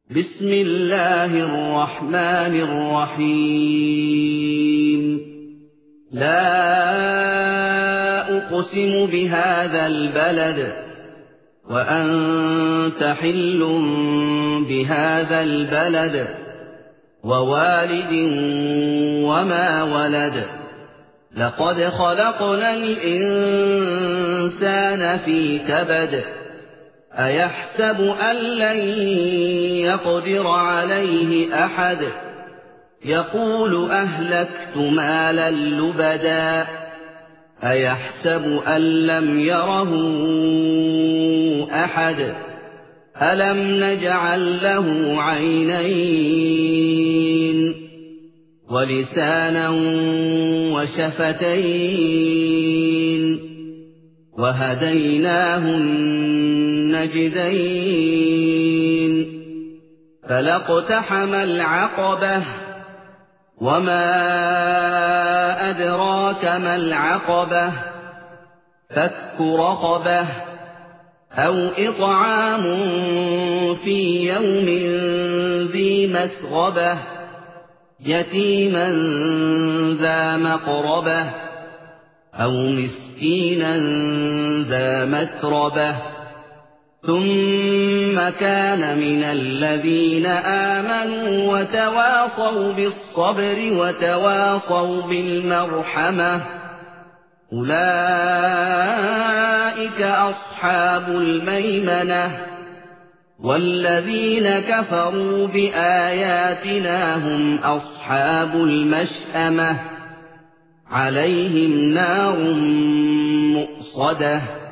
بسم الله الرحمن الرحيم لا أقسم بهذا البلد وأنت حل بهذا البلد ووالد وما ولد لقد خلقنا الإنسان في كبد أيحسب أن لن يقدر عليه أحد يقول أهلكت مالا لبدا أيحسب أن لم يره أحد ألم نجعل له عينين ولسانا وشفتين وهديناه النجدين فلاقتحم العقبة وما أدراك ما العقبة فك رقبة أو إطعام في يوم ذي مسغبة يتيما ذا مقربة أو مسكينا ذا متربة ثم كان من الذين آمنوا وتواصوا بالصبر وتواصوا بالمرحمة أولئك أصحاب الميمنة والذين كفروا بآياتنا هم أصحاب المشأمة عليهم نار مؤصدة